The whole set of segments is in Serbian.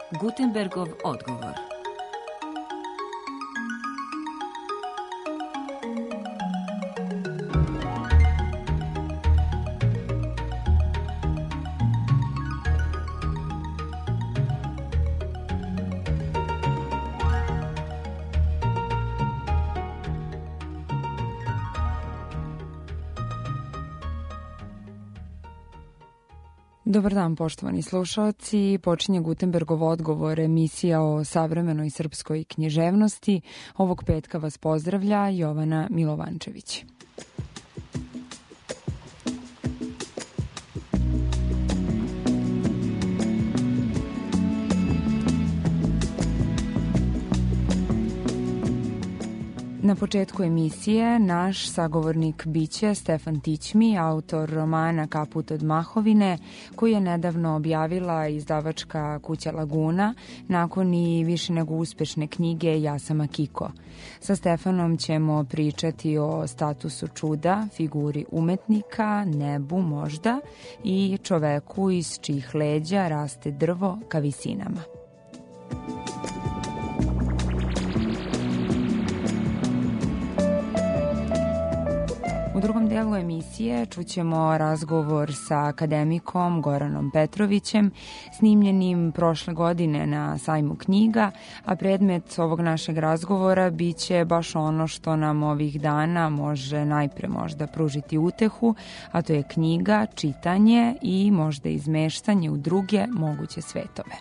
Gutenbergov odgovor. Dobar dan, poštovani slušaoci. Počinje Gutenbergov odgovor, emisija o savremenoj srpskoj književnosti. Ovog petka vas pozdravlja Jovana Milovančević. Na početku emisije naš sagovornik biće Stefan Tićmi, autor romana Kaput od Mahovine, koji je nedavno objavila izdavačka kuća Laguna nakon i više nego uspešne knjige Ja sam Akiko. Sa Stefanom ćemo pričati o statusu čuda, figuri umetnika, nebu možda i čoveku iz čijih leđa raste drvo ka visinama. U drugom delu emisije čućemo razgovor sa akademikom Goranom Petrovićem, snimljenim prošle godine na sajmu knjiga, a predmet ovog našeg razgovora biće baš ono što nam ovih dana može najpre možda pružiti utehu, a to je knjiga, čitanje i možda izmeštanje u druge moguće svetove.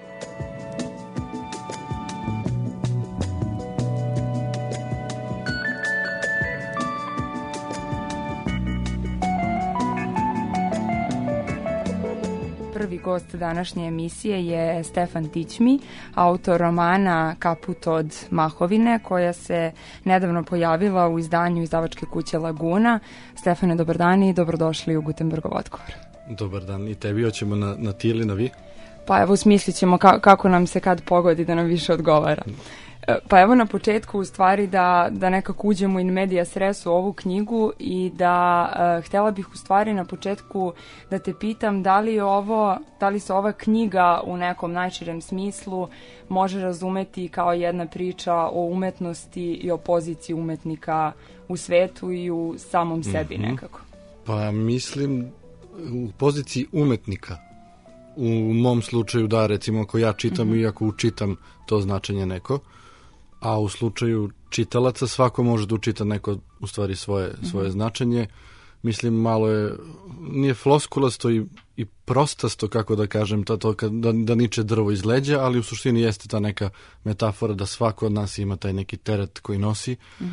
Prvi gost današnje emisije je Stefan Tićmi, autor romana Kaput od Mahovine, koja se nedavno pojavila u izdanju izdavačke kuće Laguna. Stefane, dobar dan i dobrodošli u Gutenbergov odgovor. Dobar dan, i tebi hoćemo na ti ili na vi? Pa evo, smislit ćemo kako nam se kad pogodi da nam više odgovara. Pa evo na početku u stvari da nekako uđemo in medias res u ovu knjigu i da htjela bih u stvari na početku da te pitam da li se ova knjiga u nekom najširem smislu može razumeti kao jedna priča o umetnosti i o poziciji umetnika u svetu i u samom sebi nekako. Pa mislim u poziciji umetnika. U mom slučaju da, recimo ako ja čitam i ako učitam to značenje neko, a u slučaju čitalaca svako može da učita neko u stvari svoje značenje. Mislim, malo je, nije floskulasto i prostasto, kako da kažem, to da niče drvo iz leđa, ali u suštini jeste ta neka metafora da svako od nas ima taj neki teret koji nosi.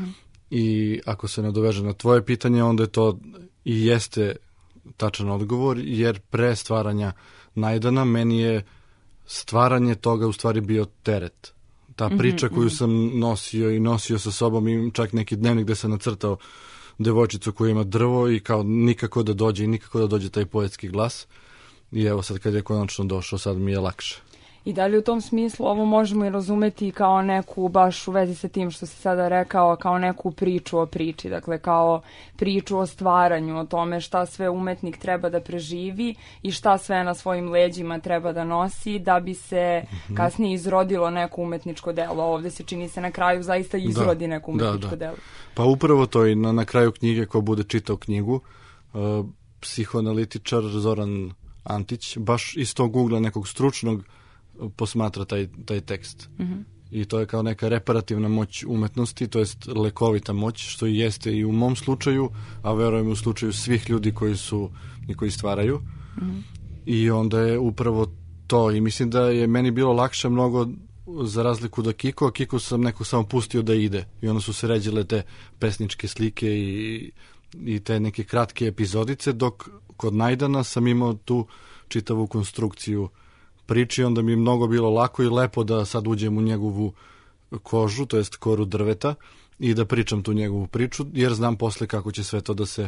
I ako se nadoveže na tvoje pitanje, onda je to i jeste tačan odgovor, jer pre stvaranja Najdana meni je stvaranje toga u stvari bio teret. Ta priča koju sam nosio sa sobom, i čak neki dnevnik gde sam nacrtao devojčicu koja ima drvo i kao nikako da dođe taj poetski glas. I evo sad kad je konačno došao, sad mi je lakše. I da li u tom smislu ovo možemo i razumeti kao neku, baš u vezi sa tim što si sada rekao, kao neku priču o priči, dakle kao priču o stvaranju, o tome šta sve umetnik treba da preživi i šta sve na svojim leđima treba da nosi da bi se kasnije izrodilo neko umetničko delo. Ovdje se čini se na kraju zaista izrodi neko umetničko delo. Pa upravo to i na kraju knjige, ko bude čitao knjigu, psihoanalitičar Zoran Antić, baš iz tog ugla nekog stručnog, posmatra taj tekst. I to je kao neka reparativna moć umetnosti, to jest lekovita moć, što i jeste i u mom slučaju, a verujem u slučaju svih ljudi koji stvaraju. I onda je upravo to. I mislim da je meni bilo lakše mnogo za razliku od Akiko. Akiko sam neko samo pustio da ide. I onda su se ređile te pesničke slike i te neke kratke epizodice, dok kod Najdana sam imao tu čitavu konstrukciju priči, onda mi je mnogo bilo lako i lepo da sad uđem u njegovu kožu, to jest koru drveta, i da pričam tu njegovu priču, jer znam posle kako će sve to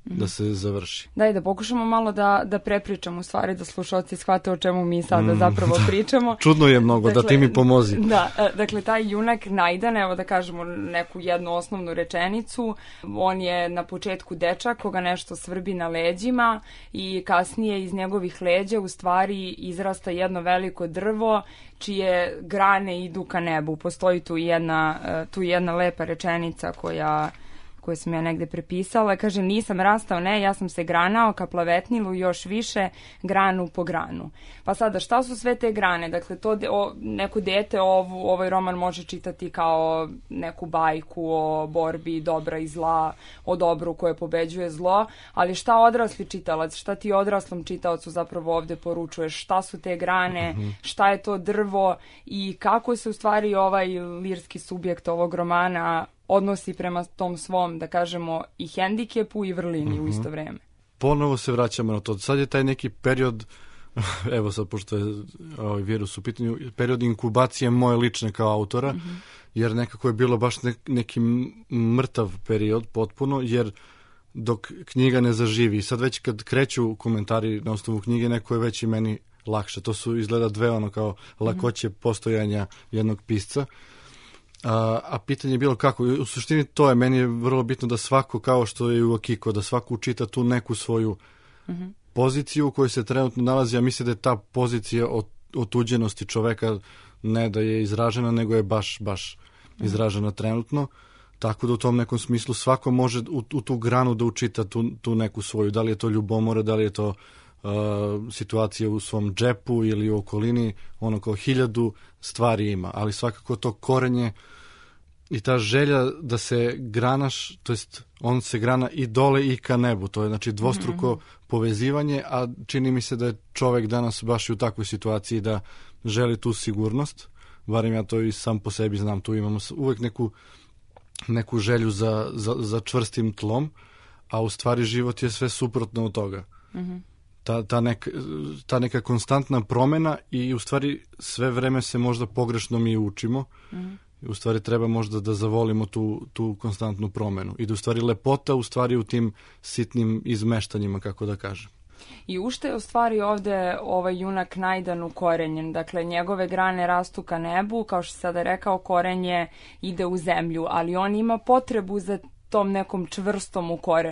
da se završi. Da pokušamo malo da prepričamo, u stvari da slušalci shvate o čemu mi sada zapravo pričamo. Čudno je mnogo, dakle, da ti mi pomozi. Dakle, taj junak Najdan, evo da kažemo neku jednu osnovnu rečenicu, on je na početku dečak koga nešto svrbi na leđima i kasnije iz njegovih leđa u stvari izrasta jedno veliko drvo čije grane idu ka nebu. Postoji tu jedna lepa rečenica koju sam ja negde prepisala, kaže: nisam rastao, ne, ja sam se granao ka plavetnilu još više, granu po granu. Pa sada, šta su sve te grane? Dakle, neko dete ovaj roman može čitati kao neku bajku o borbi dobra i zla, o dobru koje pobeđuje zlo, ali šta odrasli čitalac, šta ti odraslom čitaocu zapravo ovde poručuješ? Šta su te grane, šta je to drvo i kako se u stvari ovaj lirski subjekt ovog romana odnosi prema tom svom, da kažemo, i hendikepu i vrlini u isto vreme. Ponovo se vraćamo na to. Sad je taj neki period, evo sad, pošto je virus u pitanju, period inkubacije moje lične kao autora, jer nekako je bilo baš neki mrtav period potpuno, jer dok knjiga ne zaživi. Sad već kad kreću komentari na osnovu knjige, neko je već i meni lakše. To su izgleda dve kao lakoće postojanja jednog pisca. A pitanje je bilo kako. U suštini to je, meni je vrlo bitno da svako, kao što je u Akiko, da svako učita tu neku svoju poziciju u kojoj se trenutno nalazi, a misli da je ta pozicija otuđenosti čoveka ne da je izražena, nego je baš izražena trenutno. Tako da u tom nekom smislu svako može u tu granu da učita tu neku svoju. Da li je to ljubomora, da li je to situacija u svom džepu ili u okolini, ono kao 1000 stvari ima, ali svakako to korenje i ta želja da se granaš, to jest on se grana i dole i ka nebu, to je znači dvostruko povezivanje, a čini mi se da je čovek danas baš u takvoj situaciji da želi tu sigurnost, barem ja to i sam po sebi znam, tu imamo uvek neku želju za čvrstim tlom, a u stvari život je sve suprotno od toga. Ta neka konstantna promena i u stvari sve vreme se možda pogrešno mi učimo. U stvari treba možda da zavolimo tu konstantnu promenu i da u stvari lepota u stvari u tim sitnim izmeštanjima, kako da kažem. I ušte je u stvari ovde ovaj junak Najdan ukorenjen, dakle njegove grane rastu ka nebu, kao što sada rekao, korenje ide u zemlju, ali on ima potrebu za tom nekom čvrstom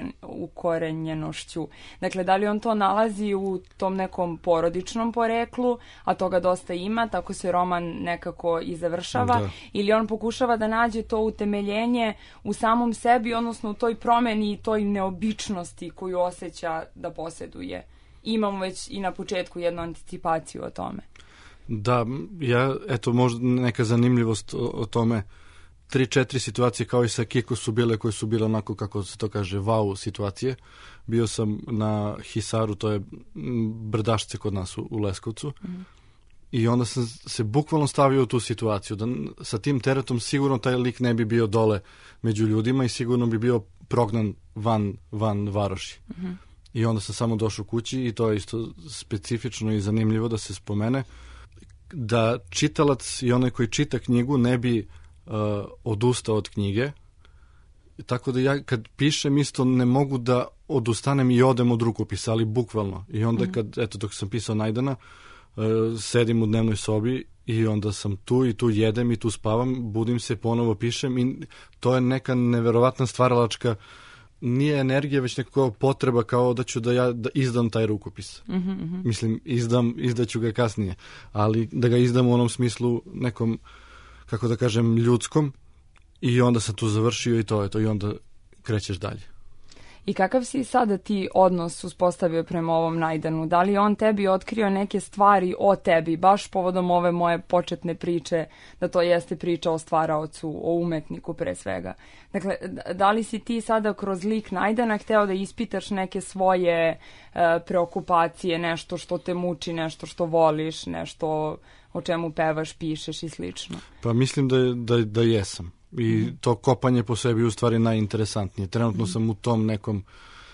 ukorenjenošću. Dakle, da li on to nalazi u tom nekom porodičnom poreklu, a toga dosta ima, tako se roman nekako i završava, ili on pokušava da nađe to utemeljenje u samom sebi, odnosno u toj promeni i toj neobičnosti koju osjeća da posjeduje. Imamo već i na početku jednu anticipaciju o tome. Da, eto možda neka zanimljivost o tome. 3-4 situacije kao i sa Kiko su bile, koje su bile onako, kako se to kaže, wow situacije. Bio sam na Hisaru, to je brdašce kod nas u Leskovcu, i onda sam se bukvalno stavio u tu situaciju, da sa tim teretom sigurno taj lik ne bi bio dole među ljudima i sigurno bi bio prognan van varoši. I onda sam samo došao kući i to je isto specifično i zanimljivo da se spomene, da čitalac i onaj koji čita knjigu ne bi odustao od knjige, tako da ja kad pišem isto ne mogu da odustanem i odem od rukopisa, ali bukvalno. I onda dok sam pisao Najdana, sedim u dnevnoj sobi i onda sam tu i tu jedem i tu spavam, budim se, ponovo pišem i to je neka neverovatna stvaralačka, nije energija, već nekako potreba kao da ću da izdam taj rukopis. Mislim, izdaću ga kasnije, ali da ga izdam u onom smislu nekom, kako da kažem, ljudskom, i onda sam tu završio i to je to, i onda krećeš dalje. I kakav si sada ti odnos uspostavio prema ovom Najdanu? Da li on tebi otkrio neke stvari o tebi, baš povodom ove moje početne priče, da to jeste priča o stvaraocu, o umetniku pre svega? Dakle, da li si ti sada kroz lik Najdana hteo da ispitaš neke svoje preokupacije, nešto što te muči, nešto što voliš, nešto o čemu pevaš, pišeš i slično? Pa mislim da jesam. I to kopanje po sebi u stvari najinteresantnije. Trenutno sam u tom nekom,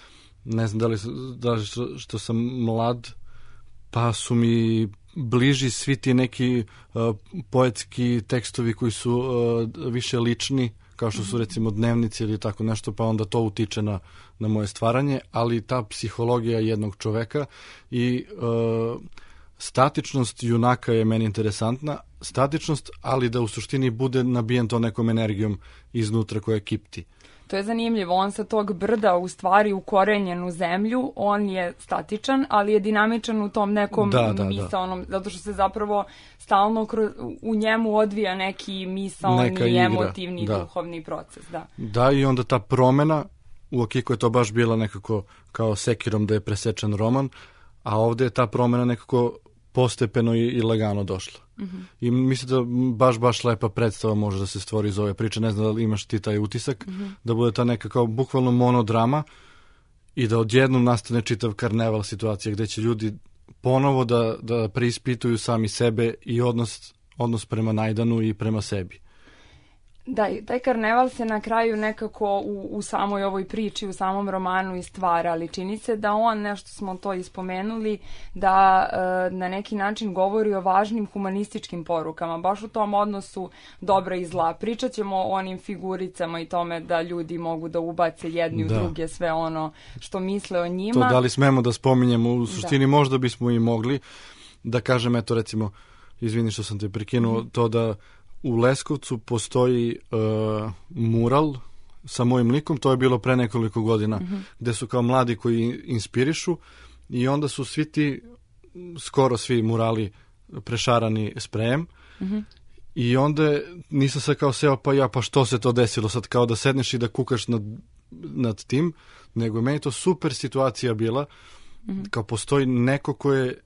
ne znam da li što sam mlad, pa su mi bliži svi ti neki poetski tekstovi koji su više lični, kao što su recimo dnevnici ili tako nešto, pa onda to utiče na moje stvaranje, ali ta psihologija jednog čoveka i statičnost junaka je meni interesantna, statičnost, ali da u suštini bude nabijen to nekom energijom iznutra koja kipti. To je zanimljivo, on sa tog brda u stvari ukorenjen u zemlju, on je statičan, ali je dinamičan u tom nekom misaonom, zato što se zapravo stalno u njemu odvija neki misaoni, emotivni, duhovni proces. Da, i onda ta promena, u Akiko je to baš bila nekako kao sekirom da je presečen roman, a ovde je ta promena nekako postepeno i lagano došla. I mislim da baš lepa predstava može da se stvori iz ove priče. Ne znam da li imaš ti taj utisak, da bude ta neka kao bukvalno monodrama i da odjednom nastane čitav karneval situacija gde će ljudi ponovo da preispituju sami sebe i odnos prema Najdanu i prema sebi. Da, taj karneval se na kraju nekako u samoj ovoj priči, u samom romanu i stvara, ali čini se da on, nešto smo to ispomenuli, da na neki način govori o važnim humanističkim porukama, baš u tom odnosu dobra i zla. Pričat ćemo o onim figuricama i tome da ljudi mogu da ubace jedni u druge sve ono što misle o njima. To da li smemo da spominjemo, u suštini možda bismo i mogli da kažem, eto recimo, izvini što sam te prekinuo, to da u Leskovcu postoji mural sa mojim likom, to je bilo pre nekoliko godina, gde su kao mladi koji inspirišu i onda su svi ti, skoro svi murali prešarani sprejem i onda nisam se kao seo pa što se to desilo sad, kao da sedneš i da kukaš nad tim, nego meni to super situacija bila, kao postoji neko ko je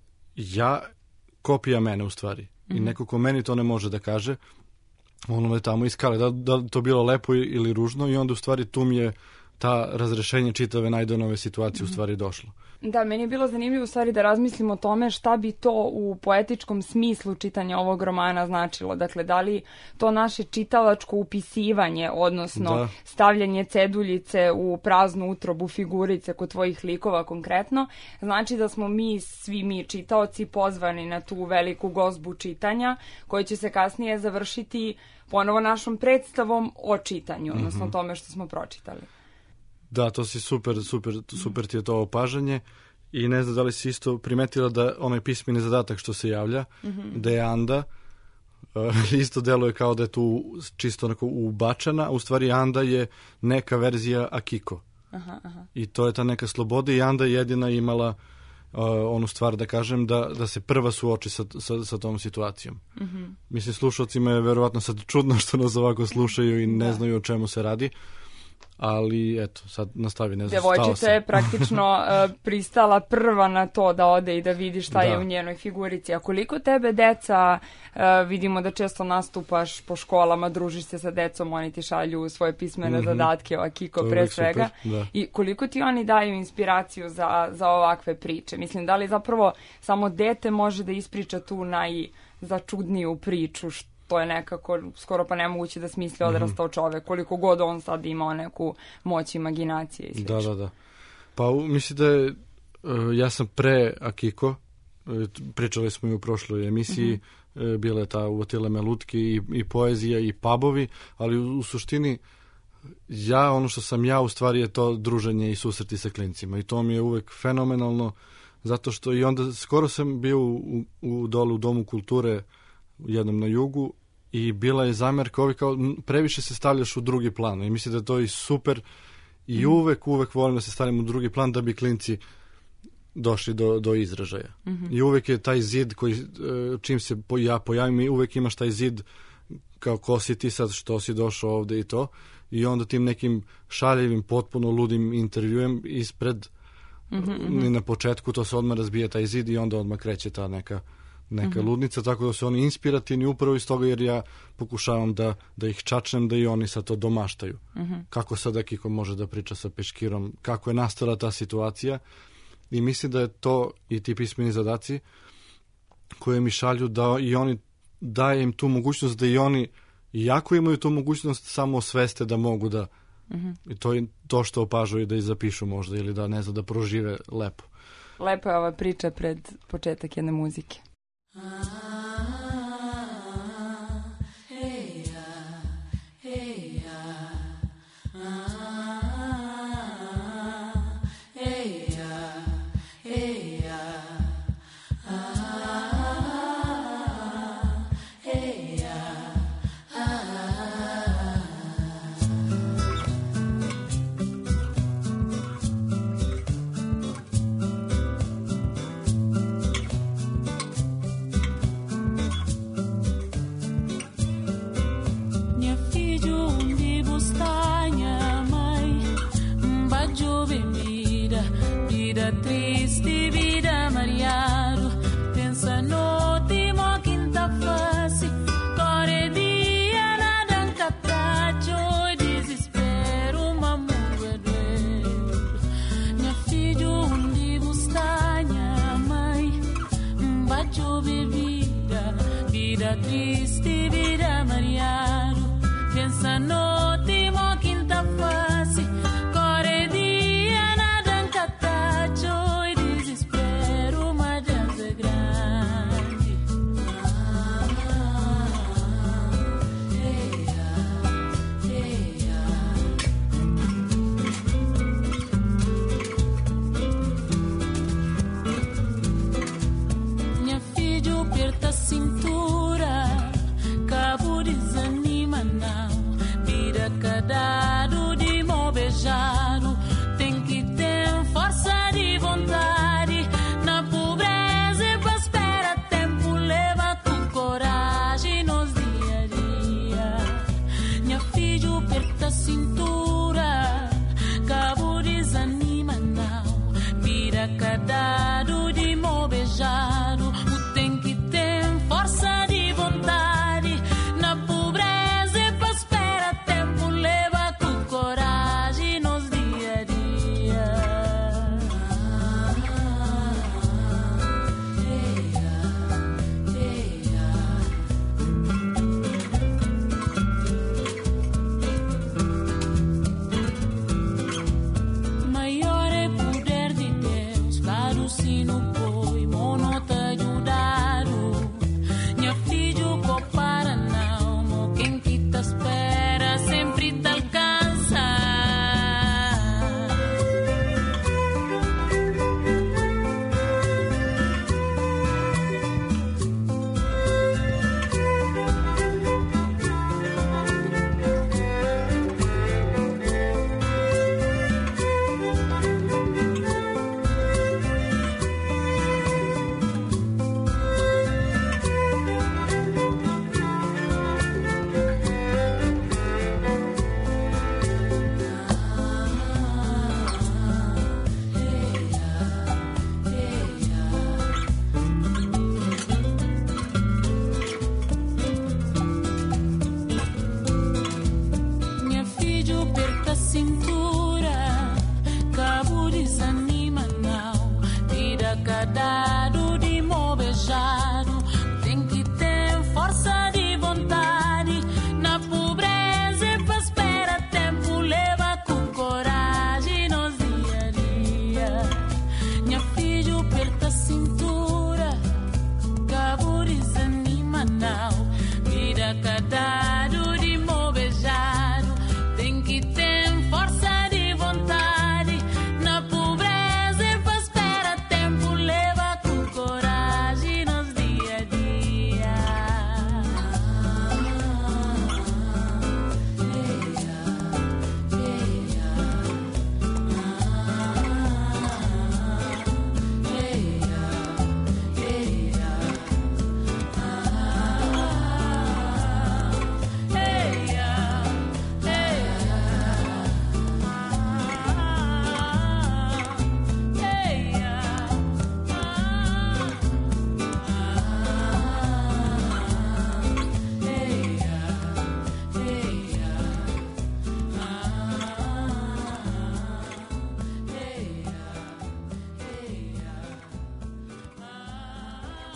kopija mene u stvari i neko ko meni to ne može da kaže, ono je tamo iskale, da to bilo lepo ili ružno i onda u stvari tu mi je ta razrešenje čitave Najdanove situacije u stvari došlo. Da, meni je bilo zanimljivo u stvari da razmislim o tome šta bi to u poetičkom smislu čitanja ovog romana značilo. Dakle, da li to naše čitalačko upisivanje, odnosno stavljanje ceduljice u praznu utrobu figurice kod tvojih likova konkretno, znači da smo svi mi čitaoci pozvani na tu veliku gozbu čitanja, koja će se kasnije završiti ponovo našom predstavom o čitanju, odnosno tome što smo pročitali. Da, to si super ti je to opažanje i ne znam da li si isto primetila da onaj pismeni zadatak što se javlja, da je Anda, isto deluje kao da je tu čisto onako ubačena, a u stvari Anda je neka verzija Akiko. I to je ta neka sloboda i Anda je jedina imala onu stvar da kažem da se prva suoči sa tom situacijom. Mislim, slušalcima je verovatno sad čudno što nas ovako slušaju i ne znaju o čemu se radi, ali eto, sad nastavi, ne znam, devojčica je praktično pristala prva na to da ode i da vidi šta je u njenoj figurici. A koliko tebe deca, vidimo da često nastupaš po školama, družiš se sa decom, oni ti šalju svoje pismene zadatke o Akiko pre svega. I koliko ti oni daju inspiraciju za ovakve priče? Mislim, da li zapravo samo dete može da ispriča tu najzačudniju priču, to je nekako skoro pa nemoguće da smisli odrastao čovek, koliko god on sad imao neku moć imaginacije i slično. Da. Pa mislim da je, ja sam pre Akiko, pričali smo i u prošloj emisiji, bila je ta Uvotile me lutke i poezija i pubovi, ali u suštini ono što sam u stvari je to druženje i susreti sa klincima i to mi je uvek fenomenalno, zato što i onda skoro sam bio dole u Domu kulture jednom na jugu i bila je zamerka kao previše se stavljaš u drugi plan i mislim da je to i super i uvek volim da se stavljam u drugi plan da bi klinci došli do izražaja. I uvek je taj zid koji čim se ja pojavim i uvek imaš taj zid kao ko si ti sad što si došao ovde i to i onda tim nekim šaljivim potpuno ludim intervjuem ispred na početku to se odmah razbije taj zid i onda odmah kreće ta neka ludnica, tako da su oni inspirativni upravo iz toga jer ja pokušavam da ih čačnem, da i oni sad to domaštaju. Kako sad Akiko može da priča sa Peškirom, kako je nastala ta situacija i mislim da je to i ti pismeni zadaci koje mi šalju da i oni daje im tu mogućnost da i oni, iako imaju tu mogućnost, samo osveste da mogu da i to je to što opažaju da i zapišu možda ili da ne znam, da prožive lepo. Lepo je ova priča pred početak jedne muzike. Hey ya, hey ya.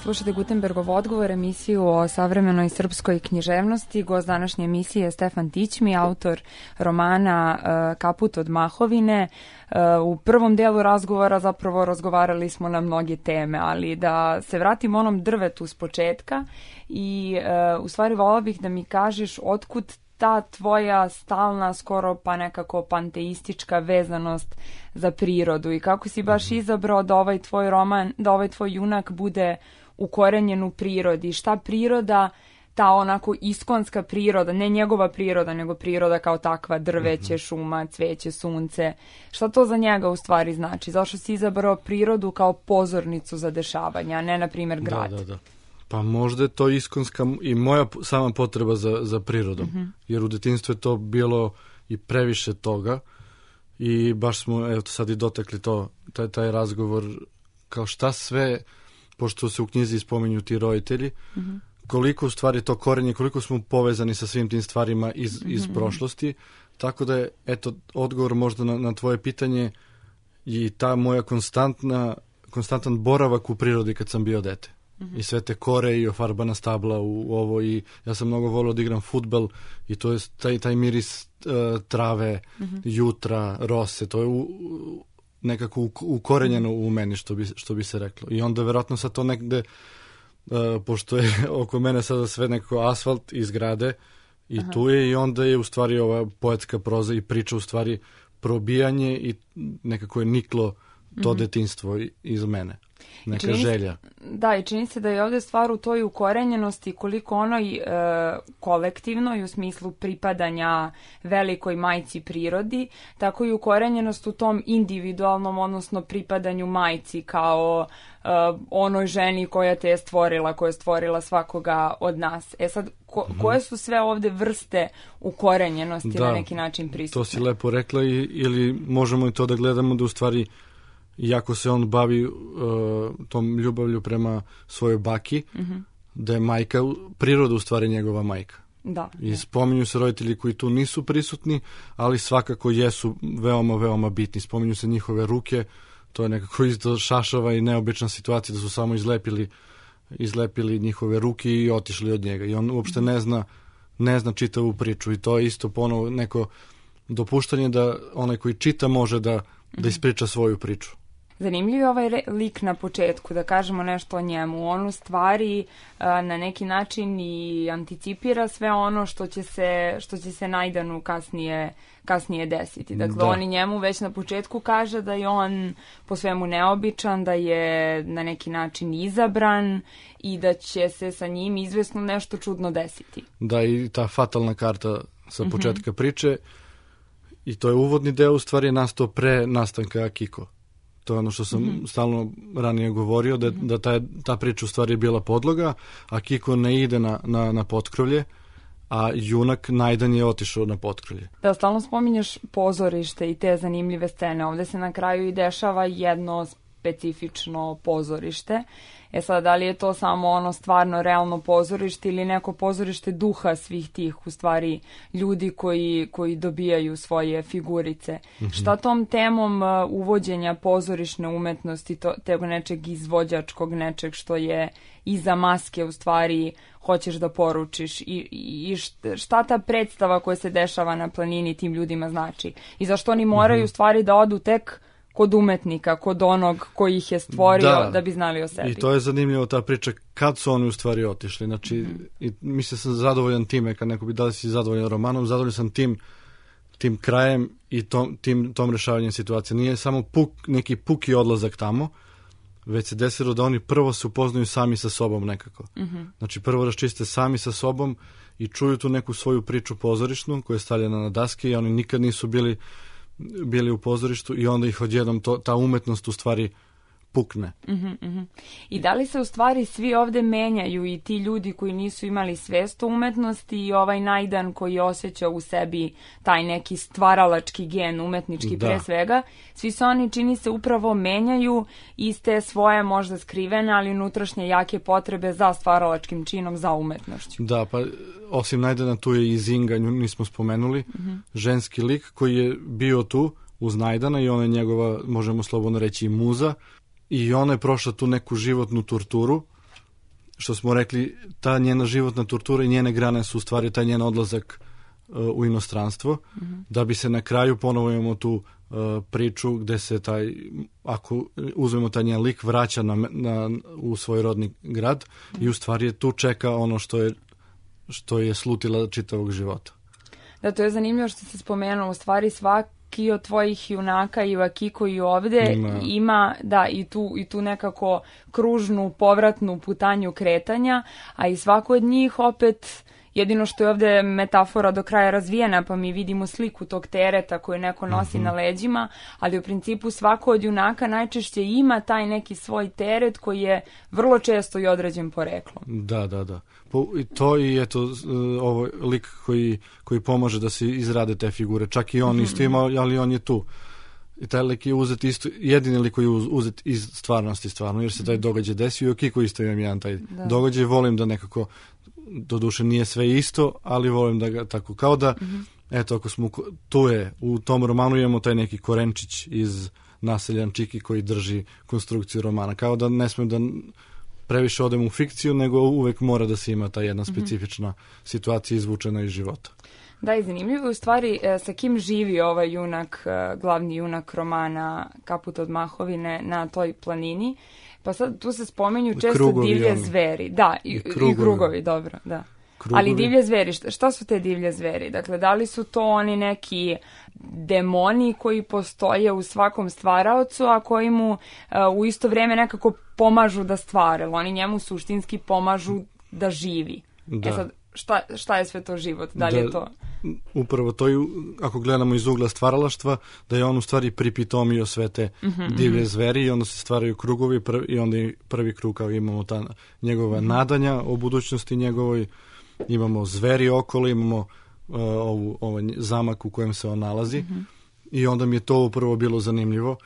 Slušate Gutenbergov odgovor, emisiju o savremenoj srpskoj književnosti. Gost današnje emisije je Stefan Tićmi, autor romana Kaput od Mahovine. U prvom delu razgovora zapravo razgovarali smo na mnoge teme, ali da se vratimo onom drvetu s početka i u stvari voljela bih da mi kažeš otkud ta tvoja stalna, skoro pa nekako panteistička vezanost za prirodu i kako si baš izabrao da ovaj tvoj roman, da ovaj tvoj junak bude ukorenjen u prirodi. Šta priroda, ta onako iskonska priroda, ne njegova priroda, nego priroda kao takva, drveće, šuma, cveće, sunce. Šta to za njega u stvari znači? Zašto si izabrao prirodu kao pozornicu za dešavanja, a ne, na primjer, grad? Da. Pa možda je to iskonska i moja sama potreba za prirodom, jer u detinjstvu je to bilo i previše toga i baš smo, evo sad i dotakli to, taj razgovor, kao šta sve, pošto se u knjizi spominju ti roditelji, koliko u stvari to korenje, koliko smo povezani sa svim tim stvarima iz prošlosti, tako da je, eto, odgovor možda na tvoje pitanje i ta moja konstantan boravak u prirodi kad sam bio dete. I sve te kore i ofarbana stabla u ovo i ja sam mnogo volio da igram fudbal i to je taj miris trave, jutra, rose, to je nekako ukorenjeno u meni, što bi se reklo. I onda verovatno sad to negde, pošto je oko mene sada sve nekako asfalt iz grade i tu je i onda je u stvari ova poetska proza i priča u stvari probijanje i nekako je niklo to detinjstvo iz mene. Neka želja. Da, i čini se da je ovdje stvar u toj ukorenjenosti koliko onoj kolektivnoj u smislu pripadanja velikoj majci prirodi, tako i ukorenjenost u tom individualnom, odnosno pripadanju majci kao onoj ženi koja te je stvorila, koja je stvorila svakoga od nas. E sad, koje su sve ovdje vrste ukorenjenosti na neki način prisutne? To si lepo rekla ili možemo i to da gledamo da u stvari iako se on bavi tom ljubavlju prema svojoj baki, da je majka, priroda u stvari njegova majka. Da. I spominju se roditelji koji tu nisu prisutni, ali svakako jesu veoma, veoma bitni. Spominju se njihove ruke, to je nekako isto šašava i neobična situacija da su samo izlepili njihove ruke i otišli od njega. I on uopšte ne zna čitavu priču i to je isto ponovo neko dopuštanje da onaj koji čita može da ispriča svoju priču. Zanimljiv je ovaj lik na početku, da kažemo nešto o njemu. On u stvari na neki način i anticipira sve ono što će se Najdanu kasnije desiti. Dakle, on i njemu već na početku kaže da je on po svemu neobičan, da je na neki način izabran i da će se sa njim izvesno nešto čudno desiti. Da, i ta fatalna karta sa početka priče, i to je uvodni deo, u stvari je nastao pre nastanka Akiko. To je ono što sam stalno ranije govorio, da ta priča u stvari je bila podloga, Akiko ne ide na potkrovlje, a junak Najdan je otišao na potkrovlje. Da, stalno spominješ pozorište i te zanimljive scene. Ovdje se na kraju i dešava jedno specifično pozorište. E sad, da li je to samo ono stvarno realno pozorište ili neko pozorište duha svih tih, u stvari, ljudi koji dobijaju svoje figurice? Šta tom temom uvođenja pozorišne umetnosti, tego nečeg izvođačkog, nečeg što je iza maske, u stvari, hoćeš da poručiš i šta ta predstava koja se dešava na planini tim ljudima znači? I zašto oni moraju, u stvari, da odu tek kod umetnika, kod onog koji ih je stvorio da bi znali o sebi. I to je zanimljivo ta priča kad su oni u stvari otišli. Znači, i mislim sam zadovoljan time, kad neko bi da li si zadovoljan romanom, zadovoljan sam tim krajem i tom rešavanjem situacije. Nije samo neki puki odlazak tamo, već se desilo da oni prvo se upoznaju sami sa sobom nekako. Znači, prvo raščiste sami sa sobom i čuju tu neku svoju priču pozorišnu koja je stavljena na daske i oni nikad nisu bili u pozorištu i onda ih odjednom ta umetnost u stvari pukne. I da li se u stvari svi ovdje menjaju i ti ljudi koji nisu imali svest o umetnosti i ovaj Najdan koji osjeća u sebi taj neki stvaralački gen, umetnički pre svega, svi se oni, čini se, upravo menjaju iste svoje možda skrivene, ali unutrašnje jake potrebe za stvaralačkim činom, za umetnošću. Da, pa osim Najdana tu je i Zinga, nju nismo spomenuli, ženski lik koji je bio tu uz Najdana i ona je njegova, možemo slobodno reći, i muza. I ona je prošla tu neku životnu torturu što smo rekli, ta njena životna tortura i njene grane su u stvari taj njen odlazak u inostranstvo, da bi se na kraju ponovo imamo tu priču gde se taj, ako uzmemo taj njen lik, vraća u svoj rodni grad i u stvari je tu čeka ono što je slutila čitavog života. Da, to je zanimljivo što se spomenuo, u stvari svaki od tvojih junaka i Akiko i ovde ima i tu nekako kružnu, povratnu putanju kretanja, a i svako od njih opet, jedino što je ovde metafora do kraja razvijena, pa mi vidimo sliku tog tereta koju neko nosi na leđima, ali u principu svako od junaka najčešće ima taj neki svoj teret koji je vrlo često i određen poreklom. Da. To i eto ovo lik koji pomaže da se izrade te figure. Čak i on isto ima, ali on je tu. I taj lik je uzet isto, jedini lik koji je uzet iz stvarnosti stvarno, jer se taj događaj desio i Akiko isto imam jedan taj događaj. Volim da nekako, doduše nije sve isto, ali volim da ga tako, kao da, eto, ako smo, tu je, u tom romanu imamo taj neki korenčić iz Naseljan Čiki koji drži konstrukciju romana, kao da ne smem da previše odem u fikciju, nego uvek mora da se ima ta jedna specifična situacija izvučena iz života. Da, i zanimljivo je u stvari sa kim živi ovaj junak, glavni junak romana Kaput od Mahovine na toj planini. Pa sad tu se spomenju često krugovi, divlje zveri. Da, i krugovi, dobro, da. Krugovi. Ali divlje zveri, šta su te divlje zveri? Dakle, da li su to oni neki demoni koji postoje u svakom stvaraocu, a koji mu u isto vrijeme nekako pomažu da stvara? Oni njemu suštinski pomažu da živi. Da. Sad, šta je sve to život? Da li je to? Upravo to, ako gledamo iz ugla stvaralaštva, da je on u stvari pripitomio sve te divlje zveri i onda se stvaraju krugovi i onda prvi krug kao imamo ta njegova nadanja o budućnosti njegovoj, imamo zveri okolo, imamo ovaj zamak u kojem se on nalazi i onda mi je to upravo bilo zanimljivo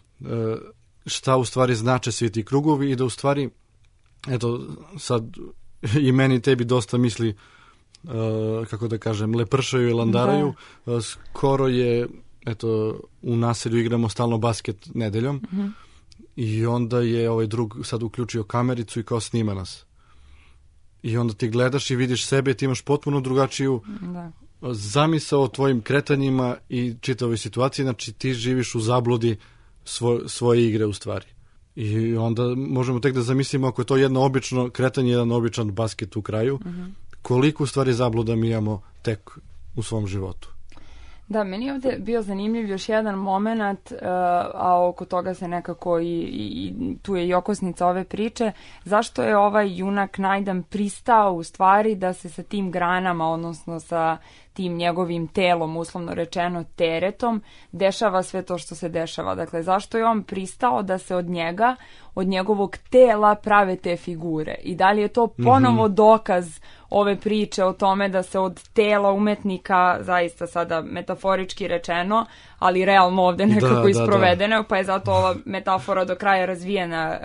šta u stvari znače svi ti krugovi i da u stvari, eto sad i meni tebi dosta misli, kako da kažem, lepršaju i landaraju. Skoro je, eto, u naselju igramo stalno basket nedeljom i onda je ovaj drug sad uključio kamericu i kao snima nas. I onda ti gledaš i vidiš sebe i ti imaš potpuno drugačiju zamisao o tvojim kretanjima i čitavoj situaciji, znači ti živiš u zabludi svoje igre u stvari. I onda možemo tek da zamislimo ako je to jedno obično kretanje, jedan običan basket u kraju, koliko u stvari zabluda mi imamo tek u svom životu. Da, meni je ovdje bio zanimljiv još jedan moment, a oko toga se nekako i tu je i okosnica ove priče, zašto je ovaj junak Najdan pristao u stvari da se sa tim granama, odnosno sa tim njegovim telom, uslovno rečeno teretom, dešava sve to što se dešava. Dakle, zašto je on pristao da se od njega, od njegovog tela prave te figure? I da li je to ponovo dokaz ove priče o tome da se od tela umetnika, zaista sada metaforički rečeno, ali realno ovdje nekako isprovedeno, pa je zato ova metafora do kraja razvijena,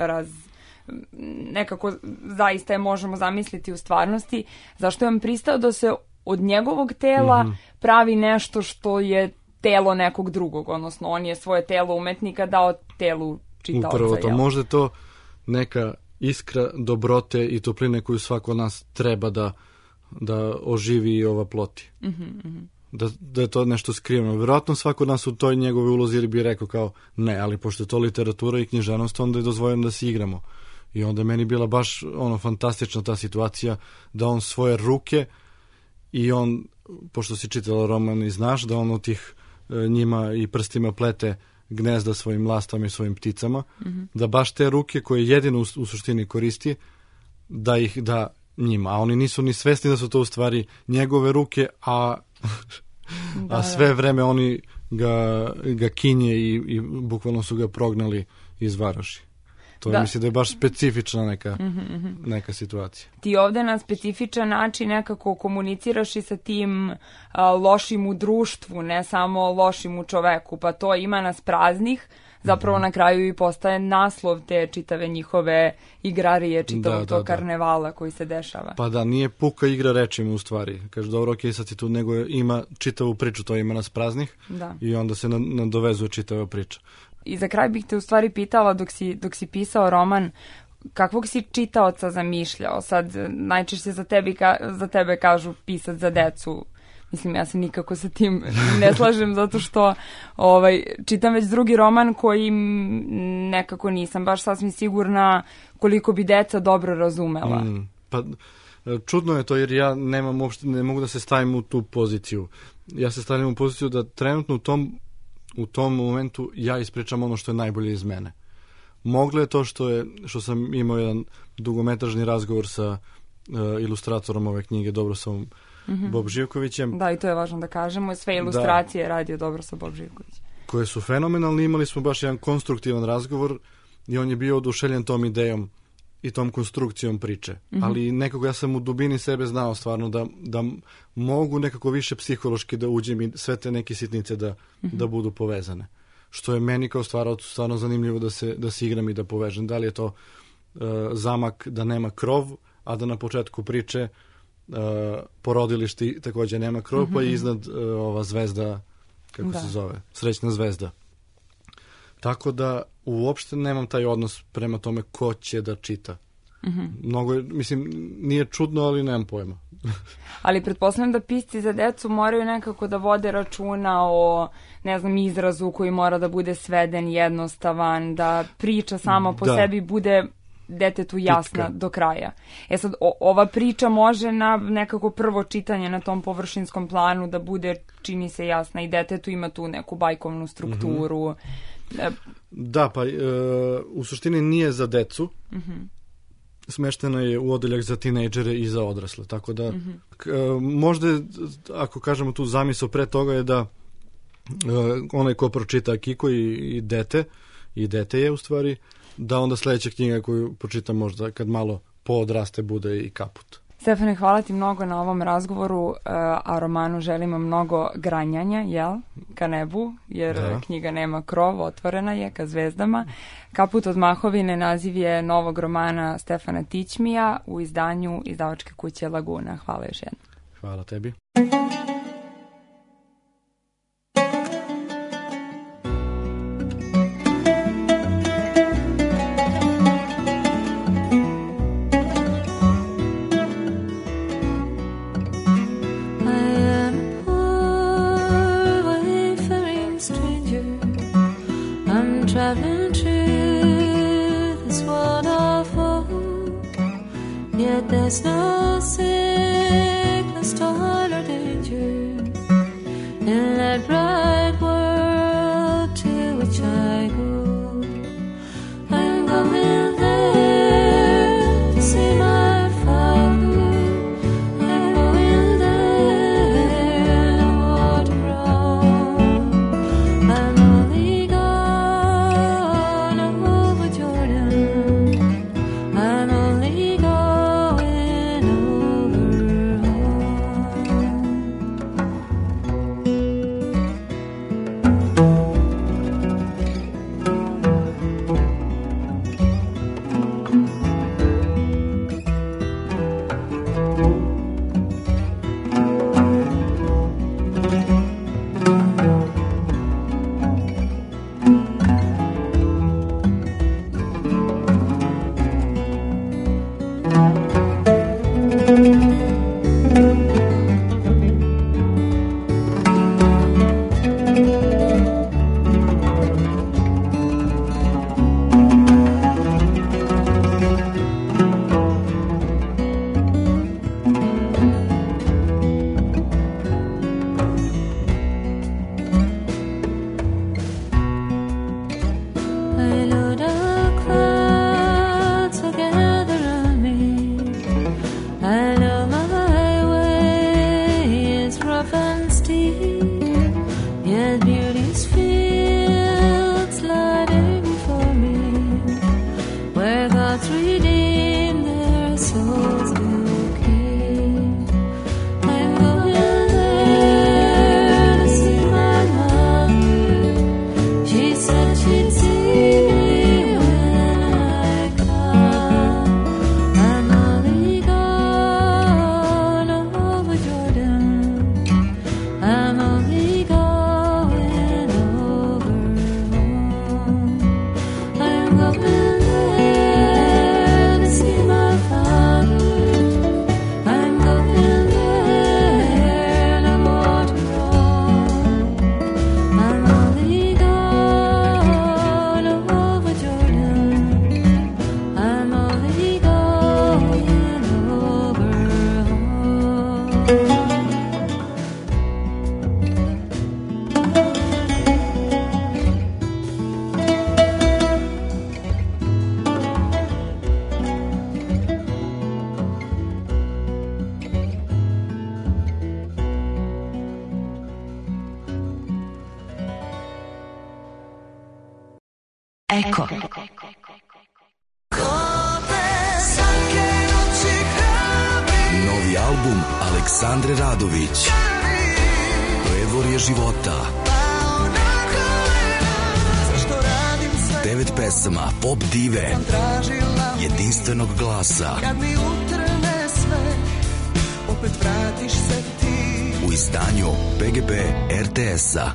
nekako zaista je možemo zamisliti u stvarnosti, zašto je on pristao da se od njegovog tela pravi nešto što je telo nekog drugog, odnosno on je svoje telo umetnika dao telu čitaoca. Upravo to, možda to neka iskra dobrote i topline koju svako od nas treba da oživi i ova ploti. Da je to nešto skriveno. Vjerojatno svako od nas u toj njegove ulozi ili bi rekao kao ne, ali pošto je to literatura i književnost, onda je dozvoljeno da se igramo. I onda je meni bila baš fantastična ta situacija da on svoje ruke i on, pošto si čitala roman i znaš, da on od tih njima i prstima plete gnezda svojim lastama i svojim pticama, da baš te ruke koje jedino u suštini koristi, da ih da njima. A oni nisu ni svesni da su to u stvari njegove ruke, a sve vreme oni ga kinje i bukvalno su ga prognali iz varoši. To mislim da je baš specifična neka situacija. Ti ovdje na specifičan način nekako komuniciraš i sa tim lošim u društvu, ne samo lošim u čoveku, pa to ima nas praznih, zapravo na kraju i postaje naslov te čitave njihove igrarije, čitavog tog karnevala koji se dešava. Pa da, nije puka igra rečima u stvari. Kaže, dobro, okej, sad si tu, nego ima čitavu priču, to ima nas praznih i onda se nadovezuje čitava priča. I za kraj bih te u stvari pitala, dok si pisao roman, kakvog si čitaoca zamišljao? Sad, najčešće za tebe kažu pisac za decu. Mislim, ja se nikako sa tim ne slažem, zato što čitam već drugi roman koji nekako nisam baš sasvim sigurna koliko bi deca dobro razumela. Pa čudno je to, jer ja ne mogu da se stavim u tu poziciju. Ja se stavljam u poziciju da trenutno u tom momentu ja ispričam ono što je najbolje iz mene. Moglo je to što sam imao jedan dugometražni razgovor sa ilustratorom ove knjige, dobro sam Bob Živkovićem. Da, i to je važno da kažemo. Sve ilustracije radio dobro sa Bob Živkovićem. Koje su fenomenalne. Imali smo baš jedan konstruktivan razgovor i on je bio oduševljen tom idejom i tom konstrukcijom priče. Ali nekako ja sam u dubini sebe znao stvarno da mogu nekako više psihološki da uđem i sve te neke sitnice da budu povezane. Što je meni kao stvarno zanimljivo da se igram i da povežem. Da li je to zamak da nema krov, a da na početku priče porodilišti također nema krov, pa je iznad ova zvezda, kako se zove, srećna zvezda. Tako da uopšte nemam taj odnos prema tome ko će da čita. Mnogo je, mislim, nije čudno, ali nemam pojma. Ali pretpostavljam da pisci za decu moraju nekako da vode računa o, ne znam, izrazu koji mora da bude sveden, jednostavan, da priča sama po sebi bude detetu jasna do kraja. Sad, ova priča može na nekako prvo čitanje na tom površinskom planu da bude, čini se, jasna i detetu, ima tu neku bajkovnu strukturu. Da, pa u suštini nije za decu. Smeštena je u odeljak za tinejdžere i za odrasle. Tako da možda, ako kažemo tu zamisao pre toga je da onaj ko pročita Kiko i dete je u stvari, da onda sledeća knjiga koju pročitam možda kad malo poodraste bude i Kaput. Stefane, hvala ti mnogo na ovom razgovoru, a romanu želimo mnogo granjanja, jel? Ka nebu, jer knjiga nema krov, otvorena je ka zvezdama. Kaput od Mahovine naziv je novog romana Stefana Tićmija u izdanju izdavačke kuće Laguna. Hvala još jednom. Hvala tebi. Traveling through this world of woe, yet there's no sickness, toil, or danger in that bright world to which I go. I'm going there to see my Father. I'm going there to water round. I'm only Eko. Novi album Aleksandre Radović, Predvorje života. 9 pesama pop dive, jedinstvenog glasa. U izdanju PGP RTS-a.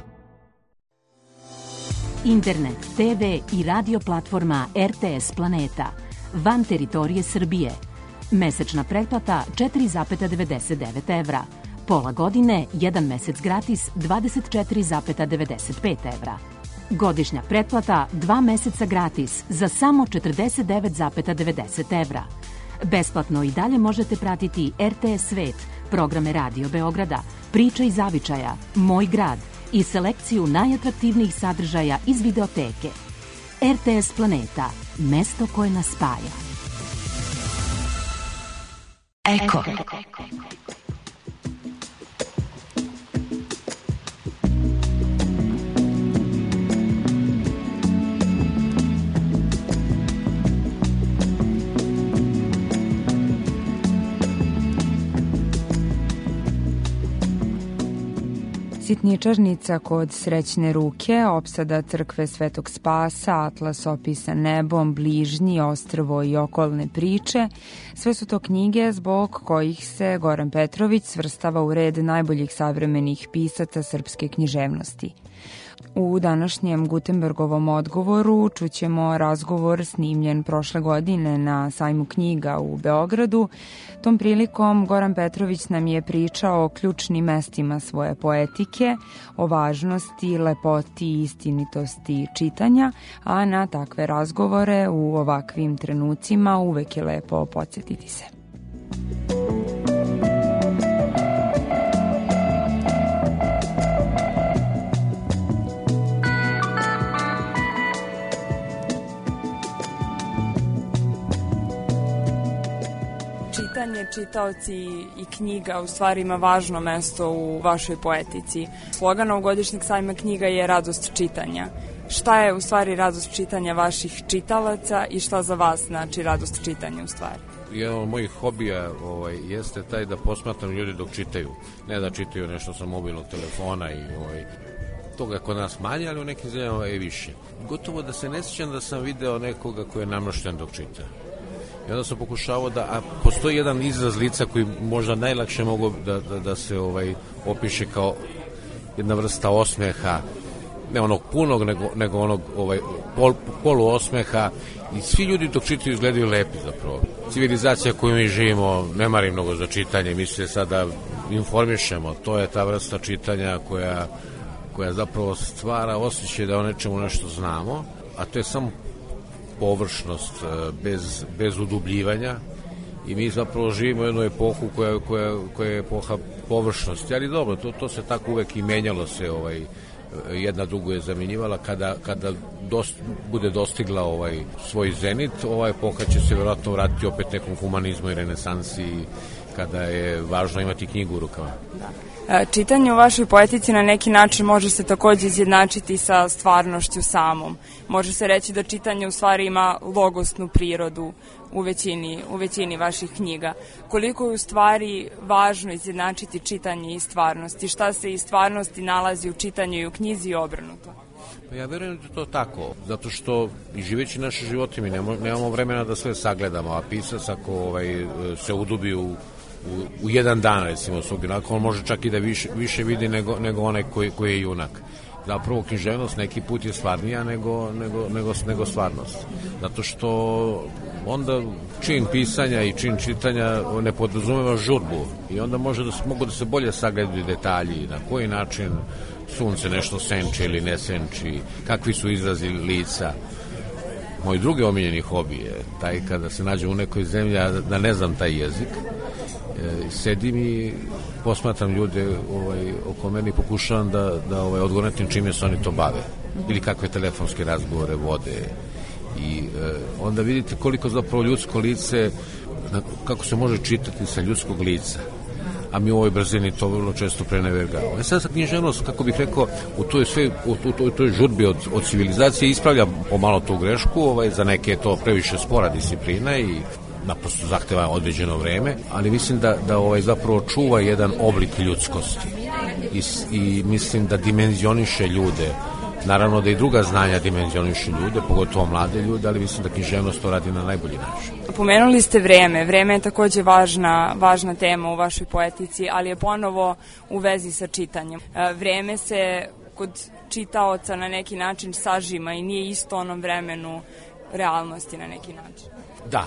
Internet, TV i radio platforma RTS Planeta. Van teritorije Srbije. Mesečna pretplata 4,99 evra. Pola godine, 1 mesec gratis 24,95 evra. Godišnja pretplata 2 meseca gratis za samo 49,90 evra. Besplatno i dalje možete pratiti RTS Svet, programe Radio Beograda, Priče iz zavičaja, Moj grad i selekciju najatraktivnijih sadržaja iz videoteke. RTS Planeta, mesto koje nas spaja. Eko. Sitničarnica kod Srećne ruke, opsada crkve Svetog Spasa, atlas opisan nebom, bližnji, ostrvo i okolne priče, sve su to knjige zbog kojih se Goran Petrović svrstava u red najboljih savremenih pisaca srpske književnosti. U današnjem Gutenbergovom odgovoru čućemo razgovor snimljen prošle godine na sajmu knjiga u Beogradu. Tom prilikom Goran Petrović nam je pričao o ključnim mestima svoje poetike, o važnosti, lepoti i istinitosti čitanja, a na takve razgovore u ovakvim trenucima uvek je lepo podsjetiti se. Čitanje, čitaoci i knjiga u stvari ima važno mesto u vašoj poetici. Slogan ovogodišnjeg sajma knjiga je radost čitanja. Šta je u stvari radost čitanja vaših čitalaca i šta za vas znači radost čitanja u stvari? Jedan od mojih hobija jeste taj da posmatram ljudi dok čitaju. Ne da čitaju nešto sa mobilnog telefona i toga kod nas manje, ali u nekim zemljama je više. Gotovo da se ne sjećam da sam video nekoga koji je namnošten dok čita. I onda sam pokušavao a postoji jedan izraz lica koji možda najlakše mogu da se opiše kao jedna vrsta osmeha, ne onog punog, nego onog poluosmeha, i svi ljudi dok čitaju izgledaju lepi zapravo. Civilizacija koju mi živimo ne mari mnogo za čitanje, mi se sada informišemo, to je ta vrsta čitanja koja zapravo stvara osjećaj da o nečemu nešto znamo, a to je samo površnost, bez udubljivanja, i mi zapravo živimo u jednu epohu koja je epoha površnosti, ali dobro, to se tako uvek i menjalo se, jedna drugu je zamjenjivala, kada bude dostigla svoj zenit, ova epoha će se vjerojatno vratiti opet nekom humanizmu i renesansi, kada je važno imati knjigu u rukama. Čitanje u vašoj poetici na neki način može se takođe izjednačiti sa stvarnošću samom. Može se reći da čitanje u stvari ima logosnu prirodu u većini vaših knjiga. Koliko je u stvari važno izjednačiti čitanje i stvarnost i šta se iz stvarnosti nalazi u čitanju i u knjizi i obrnuto? Pa ja verujem da je to tako, zato što i živeći naše živote mi nemamo vremena da sve sagledamo, a pisac ako se udubi u jedan dan, recimo, svog junaka, on može čak i da više vidi nego onaj koji je junak. Zapravo književnost neki put je stvarnija nego stvarnost. Zato što onda čin pisanja i čin čitanja ne podrazumeva žurbu i onda mogu da se bolje sagledaju detalji, na koji način sunce nešto senči ili ne senči, kakvi su izrazi lica. Moj drugi omiljeni hobi je taj kada se nađe u nekoj zemlji da ne znam taj jezik, sedim i posmatram ljude oko mene i pokušavam da odgovorim čime se oni to bave ili kakve telefonske razgovore vode, i onda vidite koliko zapravo ljudsko lice, kako se može čitati sa ljudskog lica, a mi u ovoj brzini to vrlo često prenevergamo. Sad književnost, kako bih rekao, u toj žudbi od civilizacije ispravlja pomalo tu grešku, za neke je to previše spora disciplina i naprosto zahteva određeno vreme, ali mislim da zapravo čuva jedan oblik ljudskosti i mislim da dimenzioniše ljude. Naravno da i druga znanja dimenzioniše ljude, pogotovo mlade ljude, ali mislim da književnost to radi na najbolji način. Pomenuli ste vreme. Vreme je takođe važna tema u vašoj poetici, ali je ponovo u vezi sa čitanjem. Vreme se kod čitaoca na neki način sažima i nije isto onom vremenu realnosti na neki način. Da,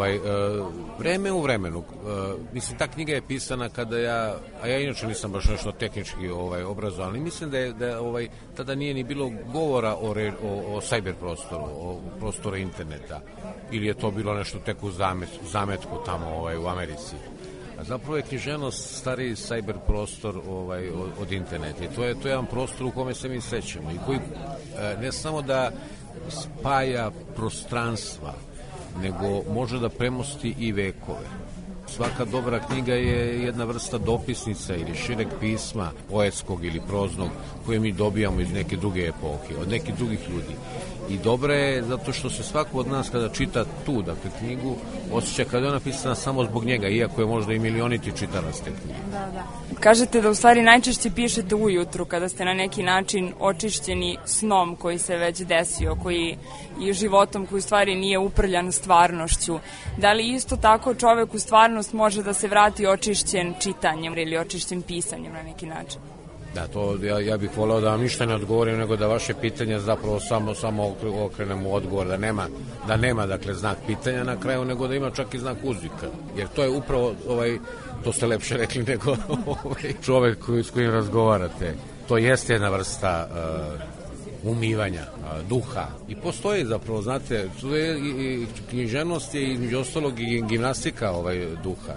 vreme u vremenu. Mislim, ta knjiga je pisana kada a ja inače nisam baš nešto tehnički obrazovan, ali mislim da tada nije ni bilo govora o cyber prostoru, o prostoru interneta, ili je to bilo nešto tek u zametku tamo u Americi. A zapravo je književnost stariji cyber prostor od interneta i to je jedan prostor u kome se mi srećemo i koji ne samo da spaja prostranstva, nego može da premosti i vekove. Svaka dobra knjiga je jedna vrsta dopisnica ili šireg pisma, poetskog ili proznog, koje mi dobijamo iz neke druge epohe, od nekih drugih ljudi. I dobra je zato što se svako od nas kada čita tu, dakle, knjigu, osjeća kada je ona pisana samo zbog njega, iako je možda i milioniti čitalac te knjige. Da. Kažete da u stvari najčešće pišete ujutru, kada ste na neki način očišćeni snom koji se već desio, i životom koji u stvari nije uprljan stvarnošću. Da li isto tako čovek u stvarnost može da se vrati očišćen čitanjem ili očišćen pisanjem na neki način? Da, to ja bih voleo da vam ništa ne odgovorim, nego da vaše pitanje zapravo samo okrenem u odgovor, da nema dakle znak pitanja na kraju, nego da ima čak i znak uzvika. Jer to je upravo, to ste lepše rekli nego čovek s kojim razgovarate. To jeste jedna vrsta umivanja, duha. I postoji zapravo, znate, književnost je između ostalog i gimnastika duha.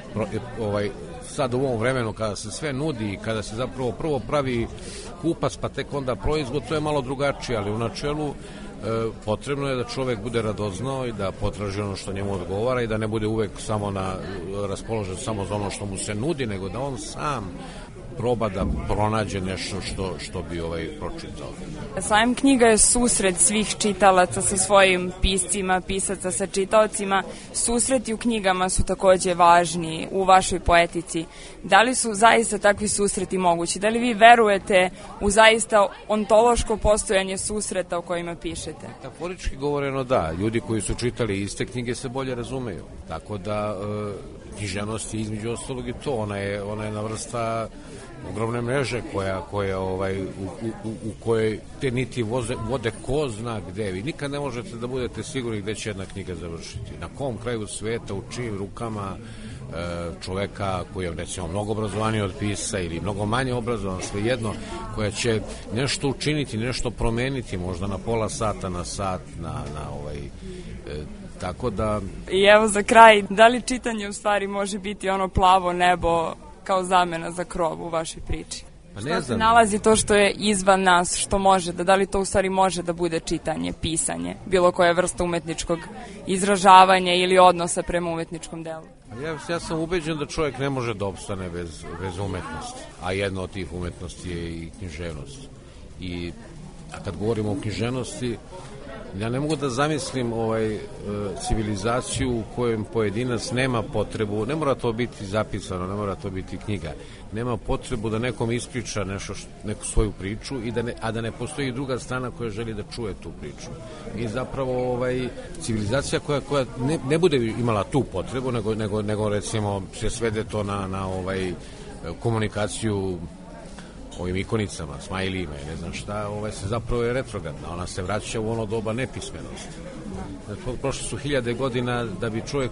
Sad u ovom vremenu kada se sve nudi i kada se zapravo prvo pravi kupac pa tek onda proizvod, to je malo drugačije, ali u načelu potrebno je da čovek bude radoznao i da potraži ono što njemu odgovara i da ne bude uvek samo raspoložen samo za ono što mu se nudi, nego da on sam proba da pronađe nešto što bi pročitao. Sajam knjiga je susret svih čitalaca sa svojim piscima, pisaca sa čitaocima. Susreti u knjigama su takođe važni u vašoj poetici. Da li su zaista takvi susreti mogući? Da li vi verujete u zaista ontološko postojanje susreta o kojima pišete? Metaforički govoreno da, ljudi koji su čitali iste knjige se bolje razumeju. Tako da književnost je između ostalog i to, ona je jedna vrsta ogromne mreže u kojoj te niti vode ko zna gde. Vi nikad ne možete da budete sigurni gde će jedna knjiga završiti. Na kom kraju sveta, u čijim rukama čoveka koji je recimo mnogo obrazovaniji od pisa ili mnogo manje obrazovan, svejedno, koja će nešto učiniti, nešto promeniti, možda na pola sata, na sat, tako da... I evo za kraj, da li čitanje u stvari može biti ono plavo nebo kao zamena za krov u vašoj priči? Pa ne znam. Što se nalazi to što je izvan nas, što može da li to u stvari može da bude čitanje, pisanje, bilo koja vrsta umetničkog izražavanja ili odnosa prema umetničkom delu? Ja sam ubeđen da čovjek ne može da opstane bez umetnosti, a jedna od tih umetnosti je i književnost. A kad govorimo o književnosti, ja ne mogu da zamislim civilizaciju u kojem pojedinac nema potrebu, ne mora to biti zapisano, ne mora to biti knjiga, nema potrebu da nekom ispriča neku svoju priču, a da ne postoji druga strana koja želi da čuje tu priču. I zapravo civilizacija koja ne bude imala tu potrebu, nego recimo se svede to na komunikaciju ovim ikonicama, smajlijima i ne znam šta, se zapravo je retrogradna, ona se vraća u ono doba nepismenosti. Prošle su 1000 godina da bi čovjek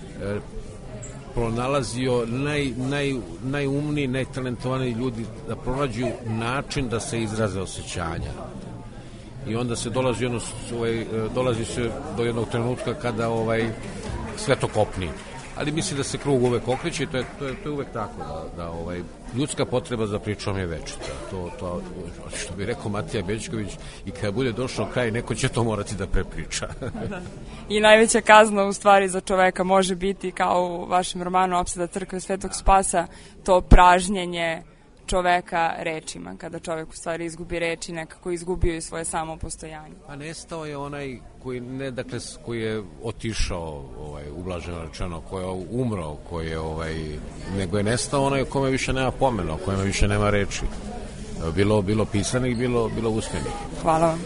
pronalazio najumniji, najtalentovaniji ljudi da pronađu način da se izraze osjećanja. I onda se dolazi se do jednog trenutka kada sve to kopni. ali mislim da se krug uvek okreće i to je uvek tako, da ljudska potreba za pričom je večita. To što bi rekao Matija Bećković, i kada bude došao kraj, neko će to morati da prepriča. I najveća kazna u stvari za čoveka može biti, kao u vašem romanu Opsada crkve Svetog Spasa, to pražnjenje čoveka rečima, kada čovek u stvari izgubi reči, nekako izgubio i svoje samopostojanje. A nestao je onaj koji je otišao, ublaženo rečeno, koji je umro, nego je nestao onaj o kome više nema pomena, o kome više nema reči. Bilo pisanih, bilo usmenih. Hvala vam.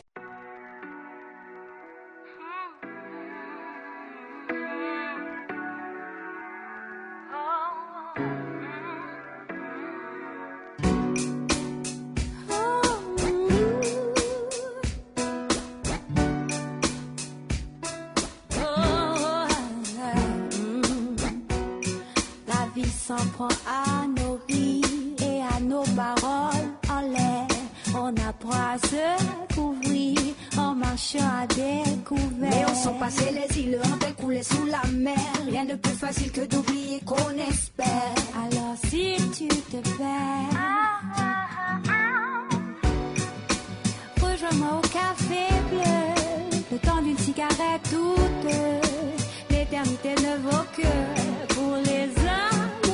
S'en prend à nos rires et à nos paroles en l'air. On apprend à se couvrir en marchant à découvert. Mais on sent passer les îles, on peut couler sous la mer. Rien de plus facile que d'oublier qu'on espère. Alors si tu te perds, rejoins-moi au café bleu. Le temps d'une cigarette toute, l'éternité ne vaut que pour les uns.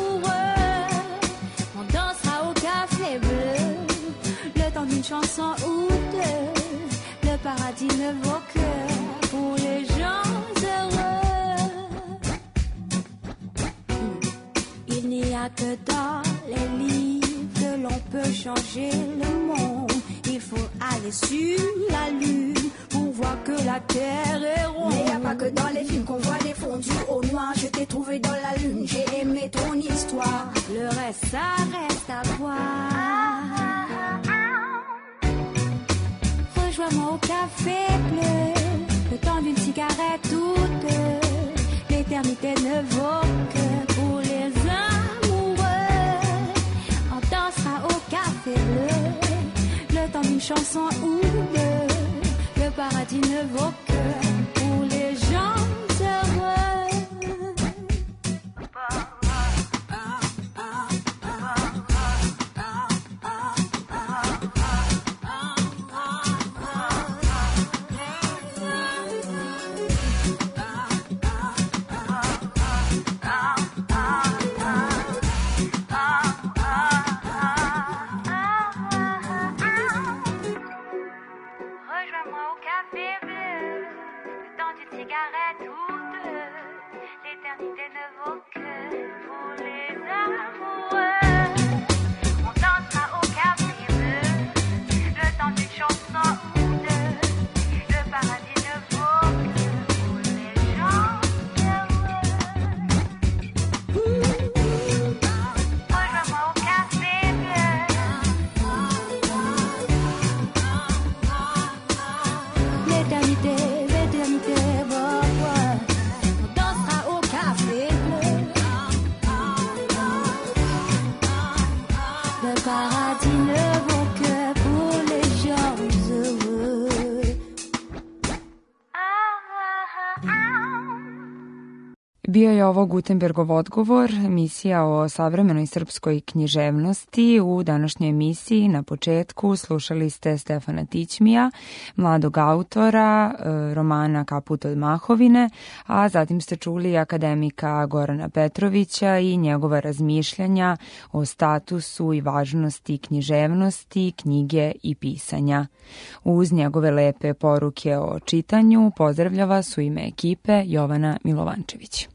D'une chanson ou deux, le paradis ne vaut que pour les gens heureux. Il n'y a que dans les livres que l'on peut changer le monde. Il faut aller sur la lune pour voir que la terre est ronde. Mais y a pas que dans les films qu'on voit des fondus au noir. Je t'ai trouvé dans la lune, j'ai aimé ton histoire. Le reste, ça reste à voir. Rejoins-moi au café bleu, le temps d'une cigarette toute. L'éternité ne vaut que pour les amoureux. On dansera au café bleu, le temps d'une chanson ou deux. Le paradis ne vaut que pour les gens heureux. Bio je ovo Gutenbergov odgovor, emisija o savremenoj srpskoj književnosti. U današnjoj emisiji na početku slušali ste Stefana Tićmija, mladog autora romana Kaput od Mahovine, a zatim ste čuli akademika Gorana Petrovića i njegova razmišljanja o statusu i važnosti književnosti, knjige i pisanja. Uz njegove lepe poruke o čitanju pozdravlja vas u ime ekipe Jovana Milovančević.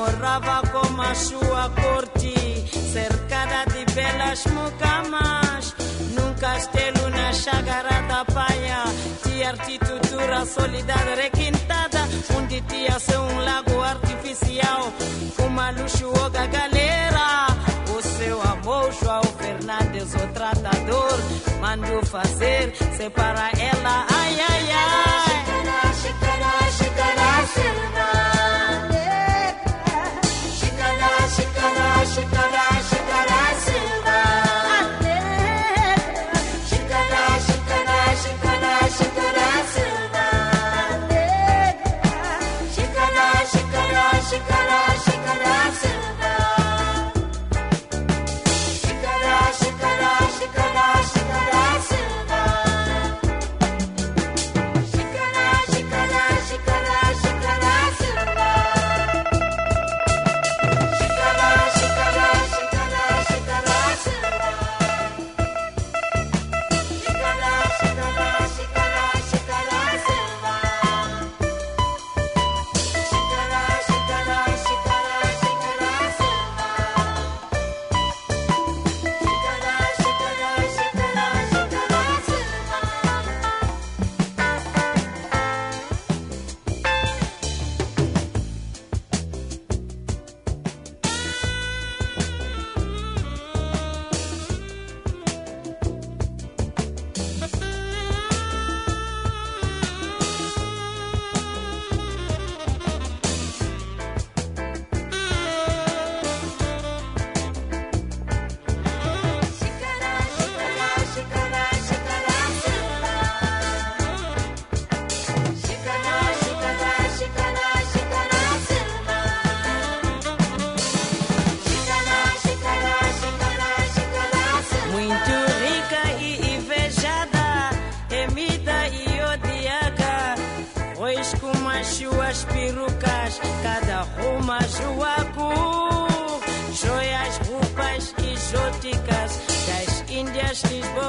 morava com a sua corte, cercada de belas mucamas, num castelo na Chácara da Praia, tinha arquitetura sólida requintada, onde tinha seu um lago artificial, uma luxuosa galera. O seu amor, João Fernandes, o tratador, mandou fazer, separa ela, ai, ai, ai. Xícara, xícara, xícara, xícara, xícara, xícara, xícara, xícara, xícara, xícara, xícara, xícara, xícara, xícara, xícara, xícara, perucas, cada uma juaco, joias, roupas exóticas das Índias, Lisboa.